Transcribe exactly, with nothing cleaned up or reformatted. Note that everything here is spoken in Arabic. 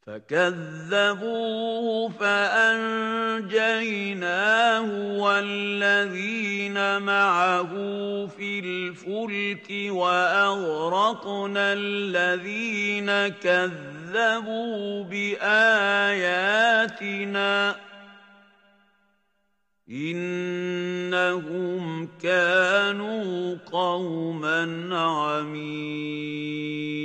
فكذبوه فأنجيناه والذين معه في الفلك وأغرقنا الذين كذبوا بآياتنا إنهم كانوا قوما عمين